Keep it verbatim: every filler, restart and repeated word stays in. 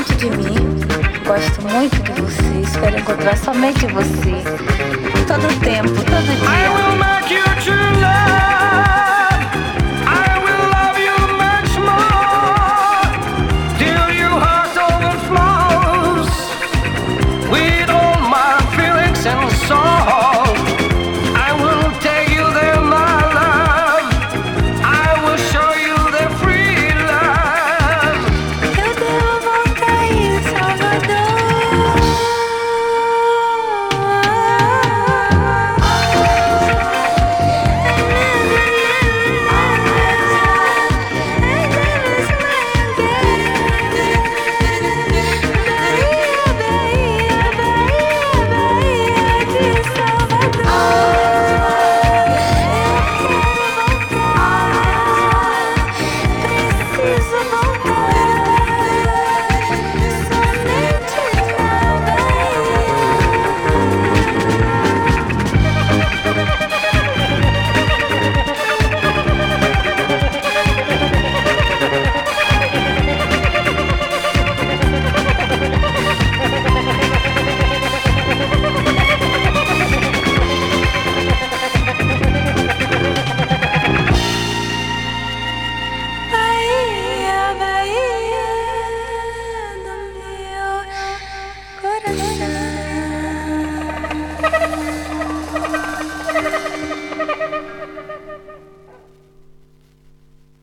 muito de mim, gosto muito de você, espero encontrar somente você. Todo tempo, todo dia. I will make you true love. I will love you much more till your heart overflows with all my feelings and soul. I will take you there, my love. I will show you the free love. Eu devo voltar em Salvador. Bahia, Bahia do meu coração.